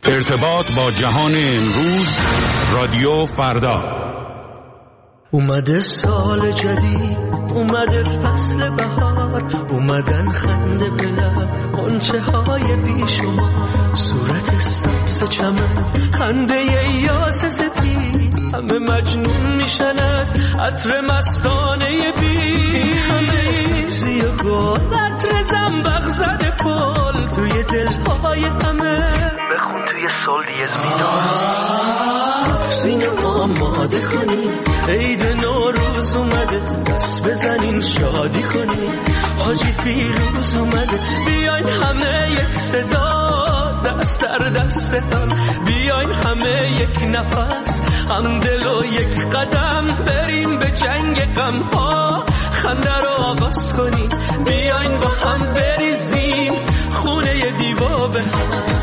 ارتباط با جهان امروز، رادیو فردا. اومده سال جدید، اومده فصل بهار، اومدن خنده به لب غنچه های بیشمار، صورت سبز چمن، خنده یاس سفید، همه مجنون میشن از عطر مستانه بید، همه سبزی و گل، عطر زنبق زده پل توی دلهای همه، بخون توی سال دیز میدان، سینه آماده کنی عید نوروز اومده، دست بزنین شادی کنین، حاجی فیروز اومده، بیاین همه یک صدا دست در دست هم، بیاین همه یک نفس هم دل و یک قدم، بریم به جنگ غم ها خنده رو آغاز کنیم، بیاین با هم بریزیم خونه دیوا به هم.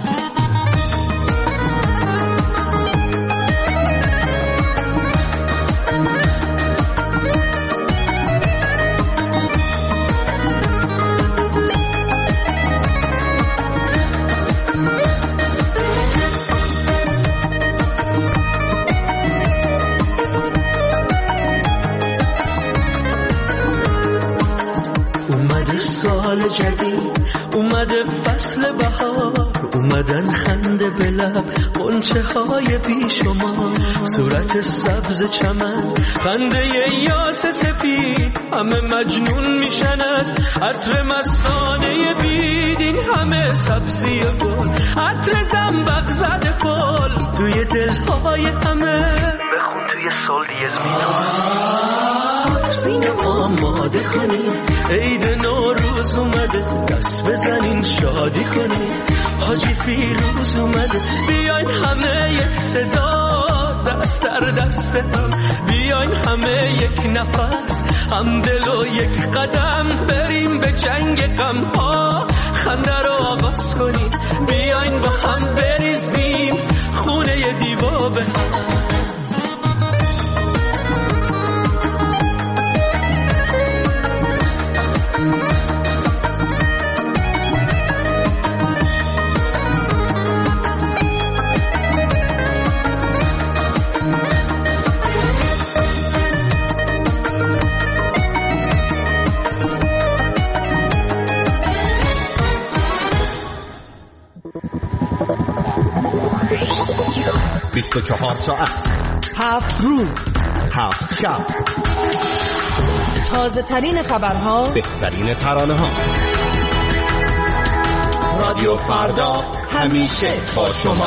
سال جدید اومده فصل بهار، اومدن خنده به لب غنچه های بیشمار، صورت سبز چمن، خنده یاس سفید، همه مجنون میشن از عطر مستانه بید، این همه سبزی و گل، عطر زنبق زده پل توی دلهای همه، بخون توی سال دیز میدان، سینه آماده کنیم عید نوروز اومده، دست بزنین شادی کنین، حاجی فیروز اومده، بیاین همه یک صدا دست در دست هم، بیاین همه یک نفس هم دل و یک قدم، بریم به جنگ غم ها خنده رو آغاز کنین، بیاین با هم بریزیم خونه دیوا به هم. بیست 24 ساعت 7 روز 7 شب، تازه ترین خبرها، بهترین ترانه ها، رادیو فردا همیشه با شما.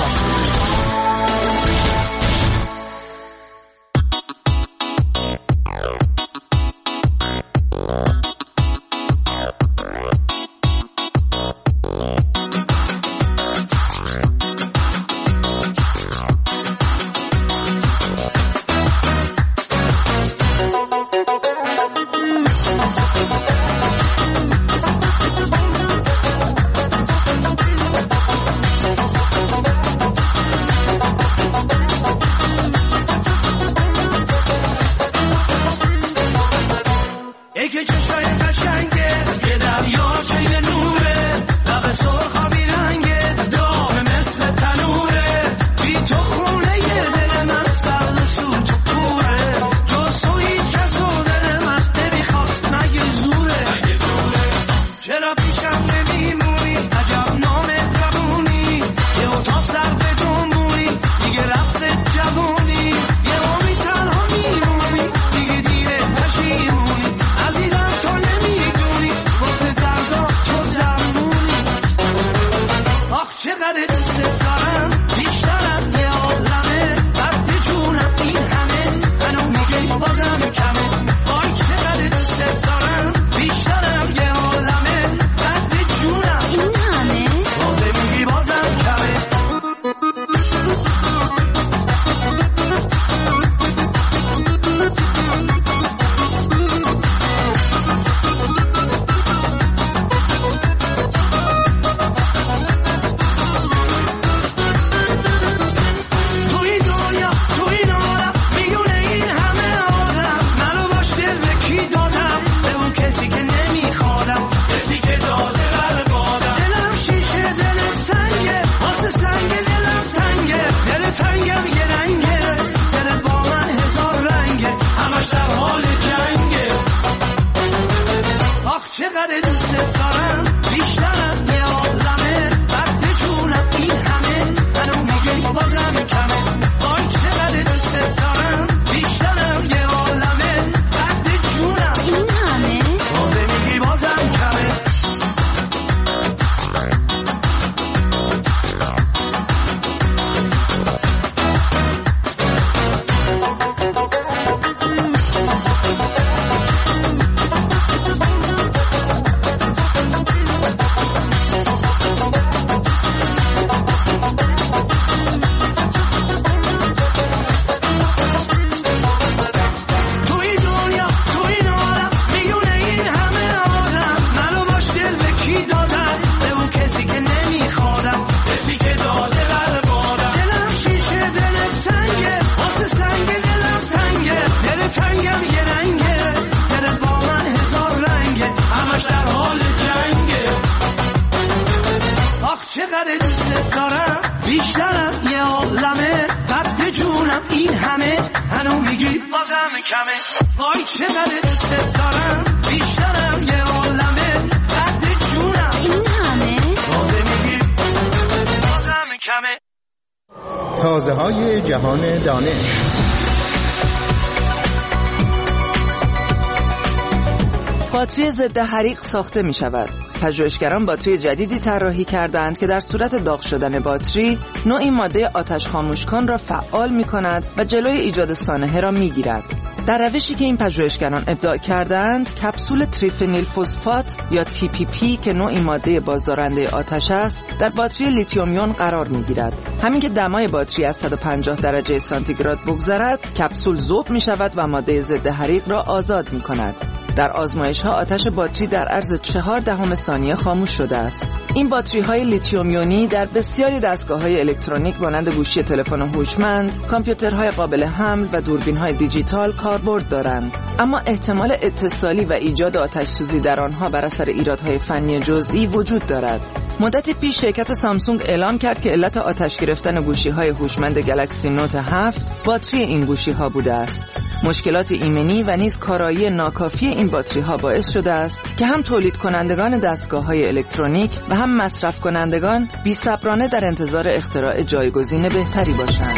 چقدر دوست دارم بیشترم یه عالمه قد جونم این همه هنو میگی بازم کمه وای چقدر دوست دارم بیشترم یه عالمه قد جونم این همه بازم میگی بازم کمه. تازه های جهان دانش. باتری ضد حریق ساخته می شود. پژوهشگران باتری جدیدی طراحی کردند که در صورت داغ شدن باتری نوعی ماده آتش خاموشکن را فعال می کند و جلوی ایجاد سانحه را می گیرد. در روشی که این پژوهشگران ابداع کردند، کپسول تریفنیل فسفات یا TPP که نوعی ماده بازدارنده آتش است، در باتری لیتیوم ایون قرار می‌گیرد. همین که دمای باتری از 150 درجه سانتیگراد بگذرد، کپسول ذوب می‌شود و ماده ضد حریق را آزاد می‌کند. در آزمایش‌ها آتش باتری در عرض 0.4 ثانیه خاموش شده است. این باتری‌های لیتیوم ایونی در بسیاری دستگاه‌های الکترونیک مانند گوشی تلفن هوشمند، کامپیوترهای قابل حمل و دوربین‌های دیجیتال کاربرد دارند. اما احتمال اتصالی و ایجاد آتش سوزی در آنها بر اثر ایرادهای فنی جزئی وجود دارد. مدتی پیش شرکت سامسونگ اعلام کرد که علت آتش گرفتن گوشی‌های هوشمند گلکسی نوت 7 باتری این گوشی‌ها بوده است. مشکلات ایمنی و نیز کارایی ناکافی این باتری‌ها باعث شده است که هم تولید کنندگان دستگاه‌های الکترونیک و هم مصرف کنندگان بی‌صبرانه در انتظار اختراع جایگزین بهتری باشند.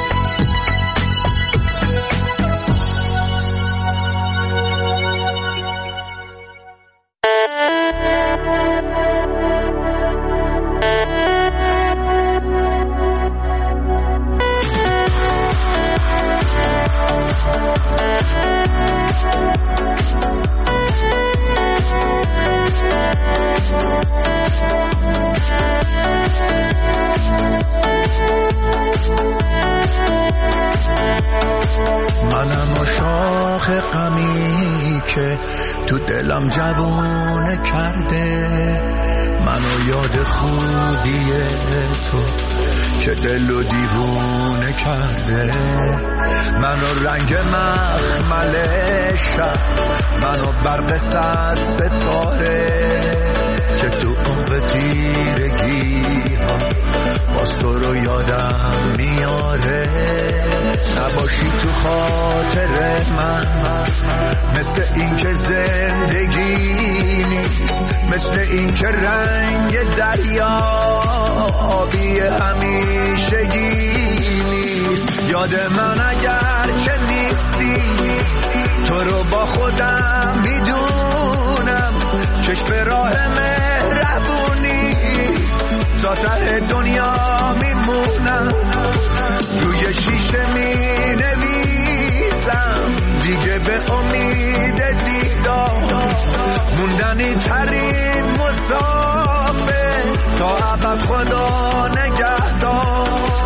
تو دلم جوونه کرده منو یاد خوبی تو که دلو دیوونه کرده منو رنگ مخمل شب منو برق صد ستاره که تو عمق تیرگی ها باز تو رو یادم میاره نباشی تو خاطر من مثل این که زندگی نیست مثل این که رنگ دریا آبی همیشگی نیست یاد من اگر چه نیستی تو رو با خودم میدونم چشم راه مهربونی تا ته دنیا میمونم روی شیشه می نویسم دیگه به امید دیدار موندنی ترین مسافر تا ابد خدا نگهدار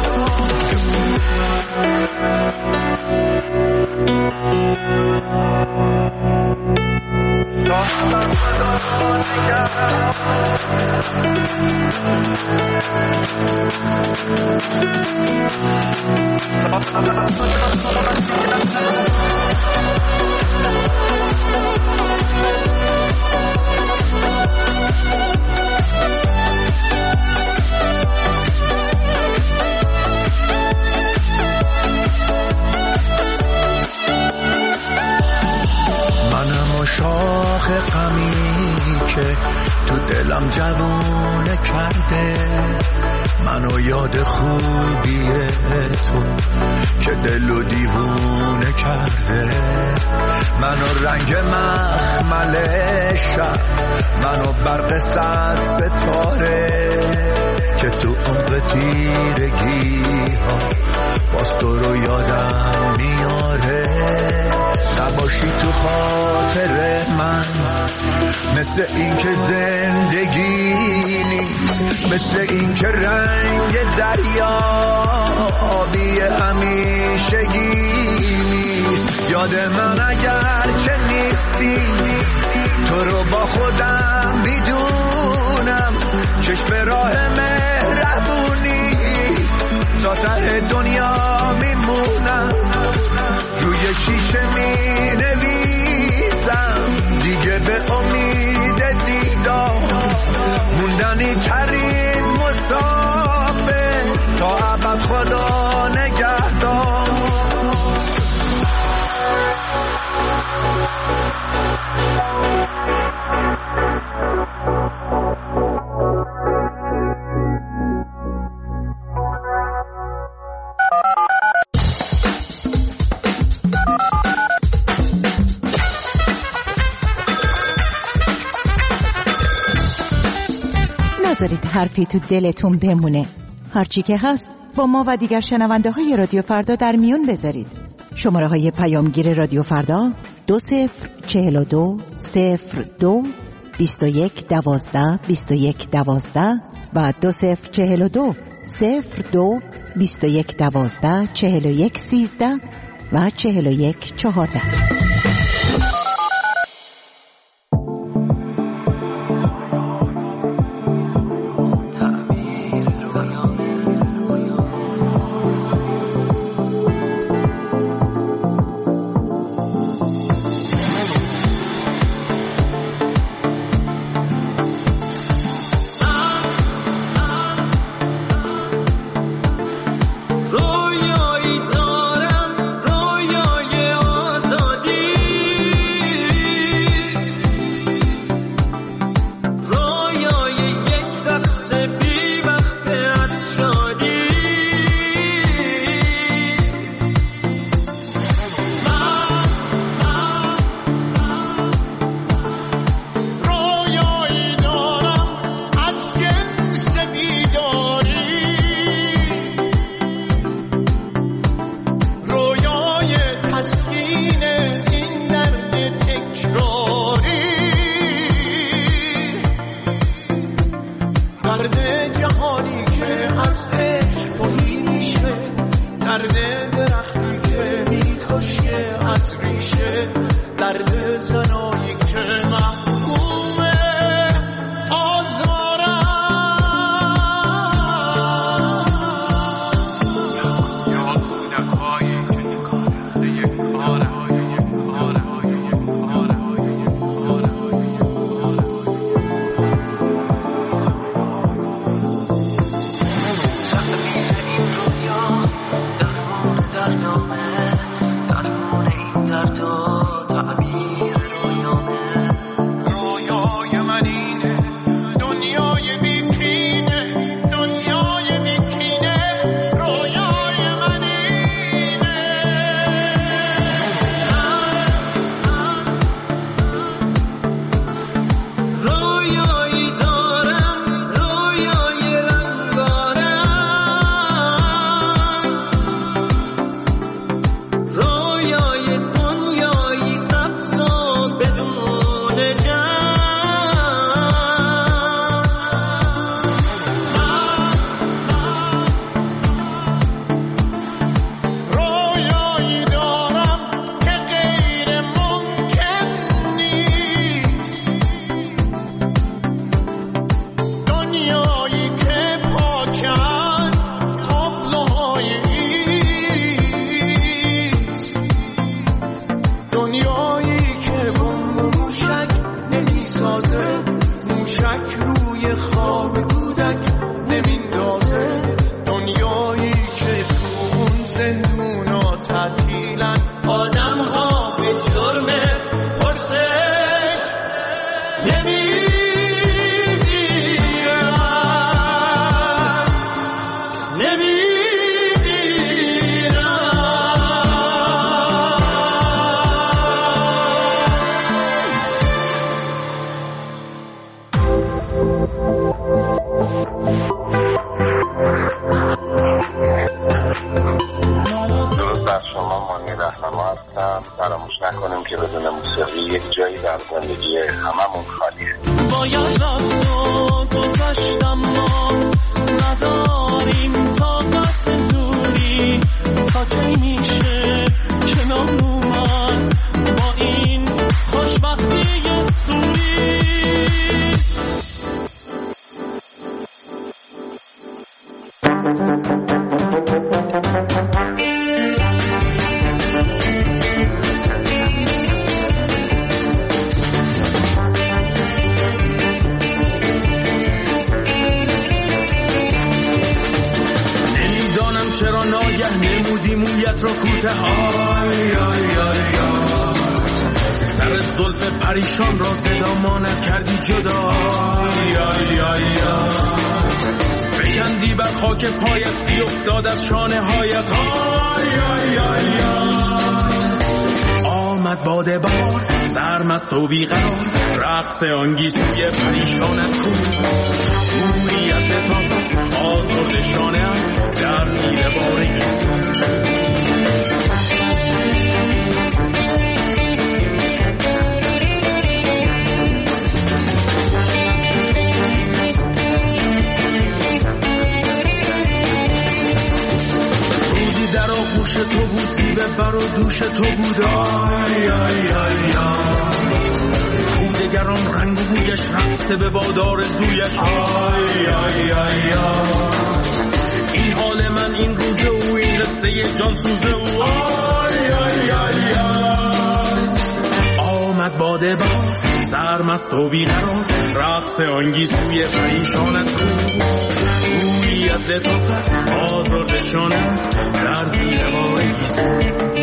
تا ابد خدا نگهدار شاخ غمی که تو دلم جوونه کرده منو یاد خوبی تو که دلو دیوونه کرده منو رنگ مخمل شب منو برق صد ستاره که تو عمق تیرگی ها باز تو رو یادم میاره نباشی تو خاطر من مثل این که زندگی نیست مثل این که رنگ دریا آبی همیشگی نیست یاد من اگر چه نیستی تو رو با خودم میدونم چشم راه مهربونی تا ته دنیا میمونم روی شیشه می نویسم دیگه به امید دیدار موندنی ترین مسافر حرفی تو دلتون بمونه. هرچی که هست با ما و دیگر شنونده های رادیو فردا در میون بذارید. شماره های پیامگیر رادیو فردا 2042 02 21 12 21 12 و 2042 02 21 12 41 13 و 41 14. فراموش نکنیم که بدون موسیقی یک جایی در زندگی هممون خالیه. باید رفت و گذشتم ما نداریم طاقت دوری تا کی میشه کنار اومد با این خوشبختی سوری. چرا ناگه نمودی مویت رو کوته آی آی آی سر زلف پریشان را زدامانت کردی جدا آی آی آی فکندی بر خاک پایت بیفتاد از شانه هایت آی آی آی آمد باده بار سرمست و بیقرار رقص آنگیزوی پریشانت کن موریت لطافت آزرد شانه‌ام در زیر بار گیسو. روزی در آغوش تو بود، زیبه بر و دوش تو بود، آی آی آی دگران رنگ و بویش رقص به بادار زویش، آی آی آی این حال من، این روز او، این قصه جان سوز او، آی آی آی آمد باده با سرمست و بیقرار، رقص آنگیسوی پریشانت کو، روی از لطافت آزرد شانت در زیر بار گیسو.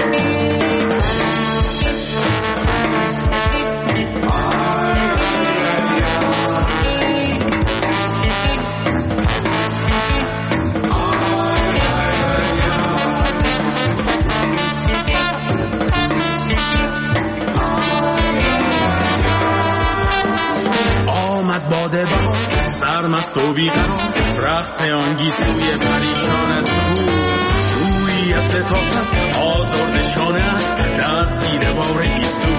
باده با سرمست و بیقرار، رقص آنگیسوی پریشانت کو، روی از لطافت آزرد شانت در زیر بار گیسو.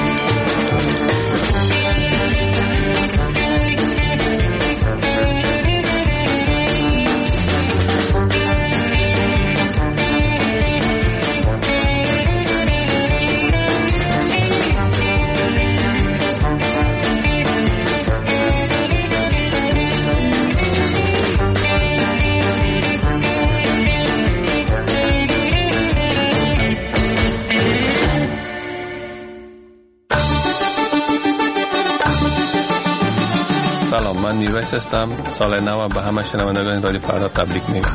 سلام، من نیرویس هستم. سال نو به همه شنوندگان رادیو فردا تبریک میگم.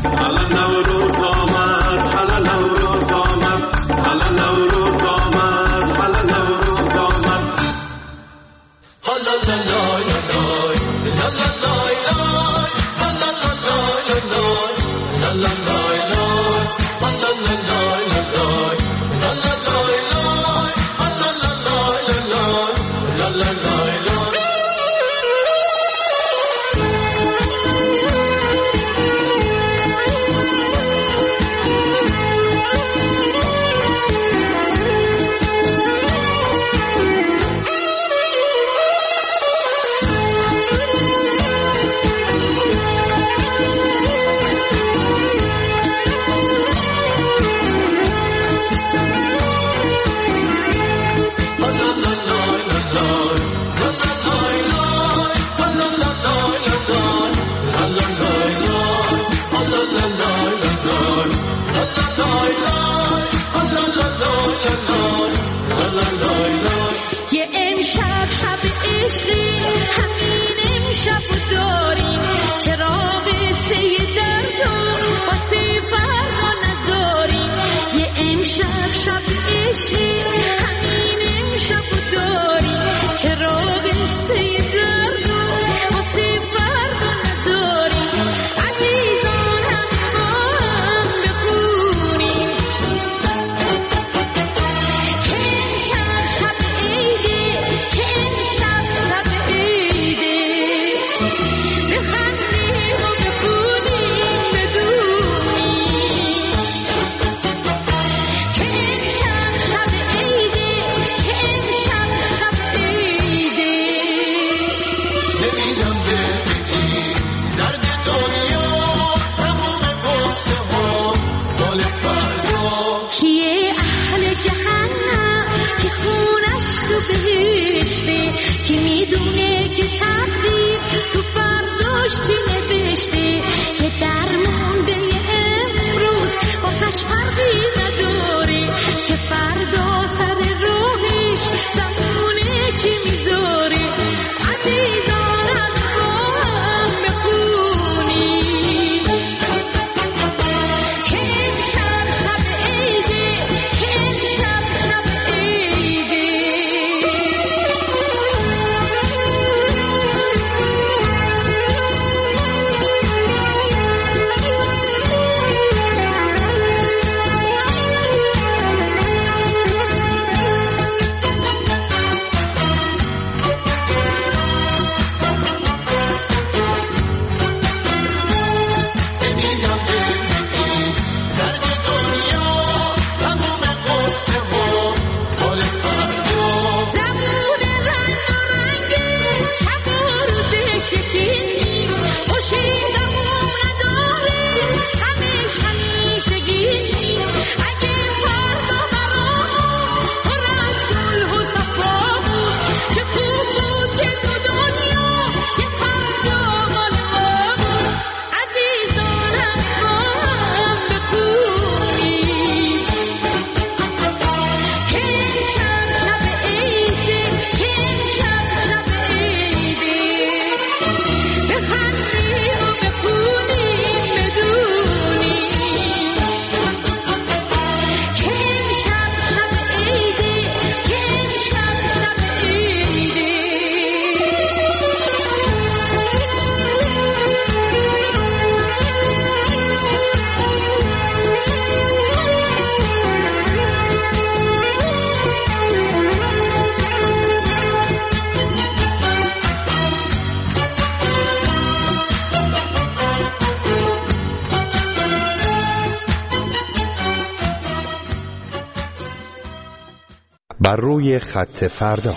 و روی خط فردا.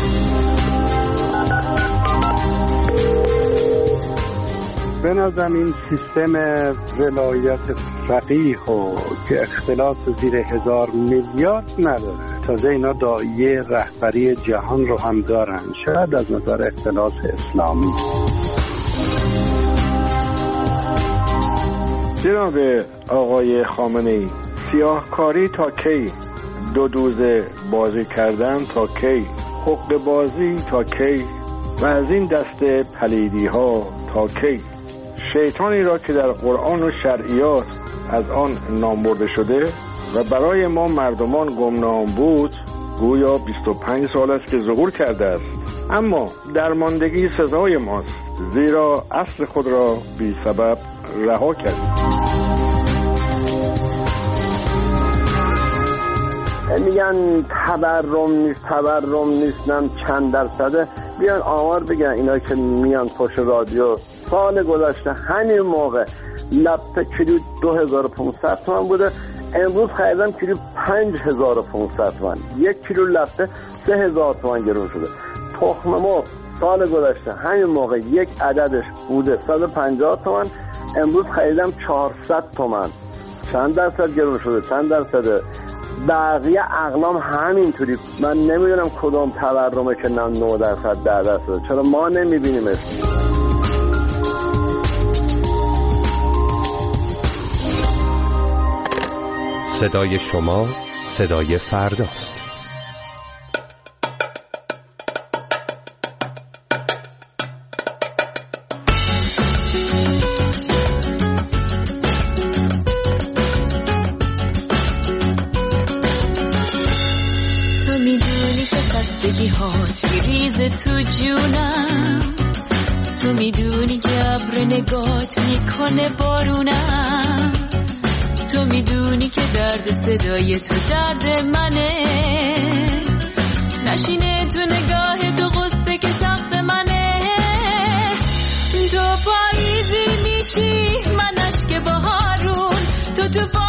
به نظرم این سیستم ولایت فقیه که اختلاط زیر 1000 میلیارد نداره، تازه اینا داعیه رهبری جهان رو هم دارن، شاید از نظر اختلاط اسلامی. جناب آقای خامنه‌ای، سیاهکاری تا کی؟ دو دوزه بازی کردن تا کی؟ حقه بازی تا کی؟ و از این دسته پلیدی ها تا کی؟ شیطانی را که در قرآن و شرعیات از آن نام برده شده و برای ما مردمان گمنام بود، گویا 25 سال است که ظهور کرده است، اما درماندگی سزای ماست، زیرا اصل خود را بی سبب رها کرد. میگن تورم نیستن چند درصده. بیان آمار بگن اینا که میان پشت رادیو، سال گذشته همین موقع لپته کیلو 2500 تومان بوده، امروز خریدم کیلو 5500 تومان، یک کیلو لپته 3000 تومان گرون شده. تخم مرغ سال گذشته همین موقع یک عددش بوده 150 تومان، امروز خریدم 400 تومان. چند درصد گرون شده؟ چند درصده؟ بقیه اقلام همینطوری. من نمیدونم کدوم تورمه که 9% 10%. چرا ما نمیبینیمش؟ صدای شما صدای فرداست. تو جونم، تو میدونی که ابر نگات میکنه بارونم، تو میدونی که درد صدای تو درد منه، نشینه تو نگاه تو غصه که سخت منه، تو پاییزی میشی من اشک بهارون، تو